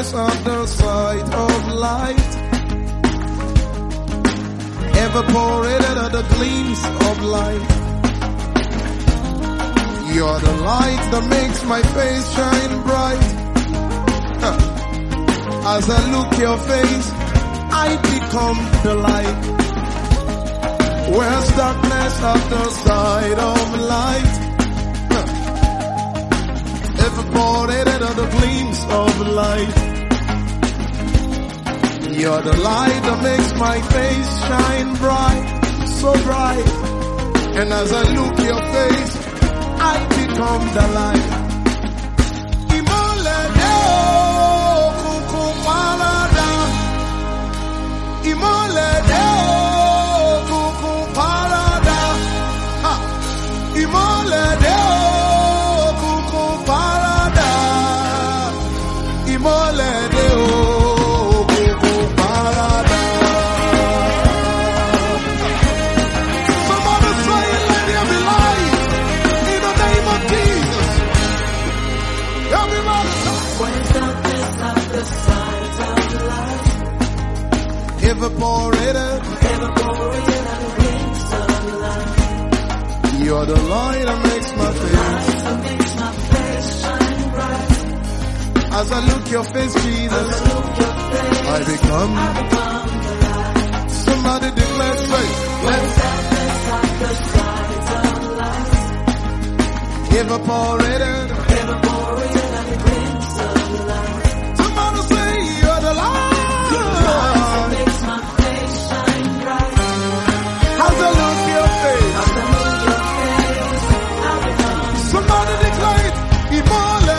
darkness of the sight of light, evaporated are the gleams of light. You're the light that makes my face shine bright. As I look your face, I become the light. Where's darkness of the side of light, evaporated are the gleams of light. You're the light that makes my face shine bright, so bright. And as I look your face, I become the light. Imole deo kuku parada, imole deo kuku parada, imole deo kuku parada, imole deo kuku parada. Somebody say, let there be light. Evaporated at the wings of light. You're the light that makes my face shine bright. As I look your face, Jesus, I become the light. Somebody declare faith. Evaporated at the wings of light. Somebody say, you're the light. Somebody declare it. Imole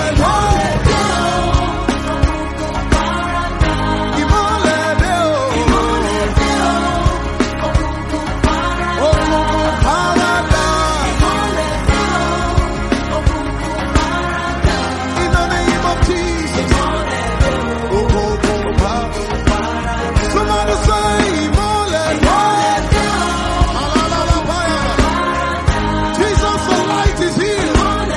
in the name of Jesus. Somebody say Imole. Jesus, the light is here.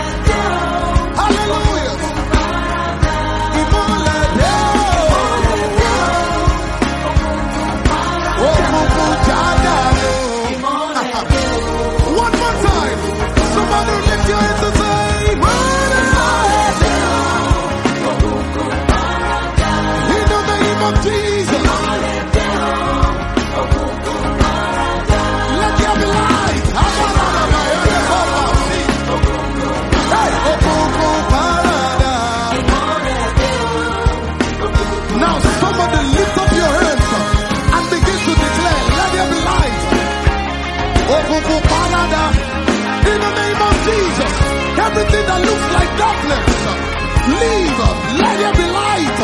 In the name of Jesus, everything that looks like darkness, leave, let there be light.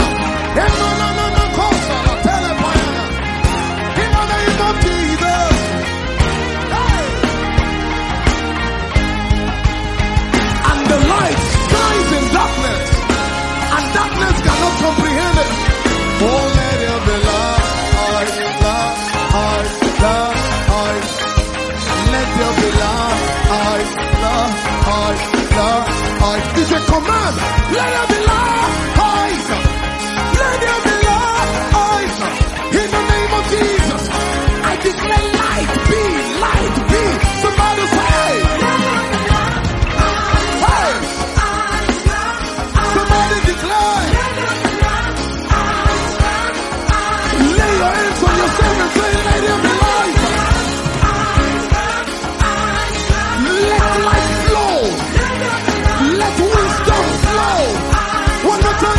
In the name of Jesus. And the light shines in darkness, and darkness cannot comprehend it. Oh, let there be light. Let there be light. It's a command. Let there be light. Let there be light. In the name of Jesus, I declare light be, light be. Somebody say, hey. Somebody declare. Lay your hands on yourself and say, let there be light. Let light flow. Let wisdom flow. One more time.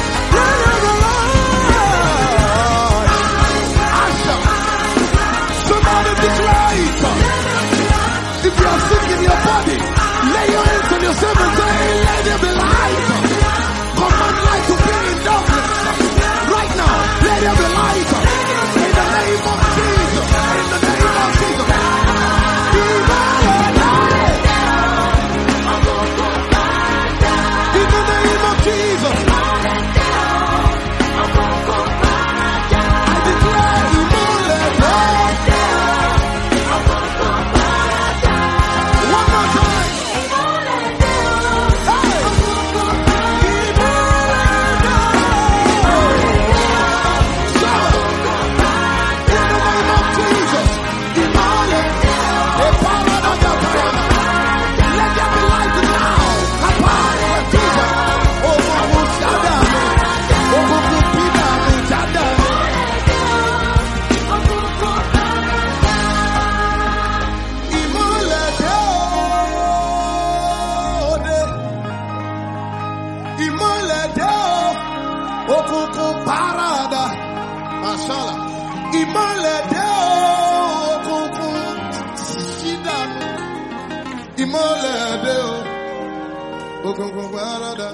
Shala. Ìmọ́lẹ̀ dé òkùnkùn ṣídà. Ìmọ́lẹ̀ dé òkùnkùn parada.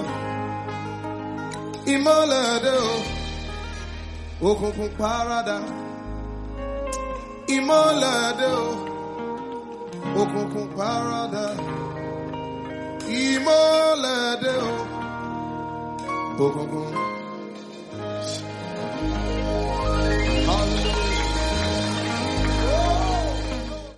Ìmọ́lẹ̀ dé òkùnkùn parada. Ìmọ́lẹ̀ dé òkùnkùn parada. Ìmọ́lẹ̀ dé òkùnkùn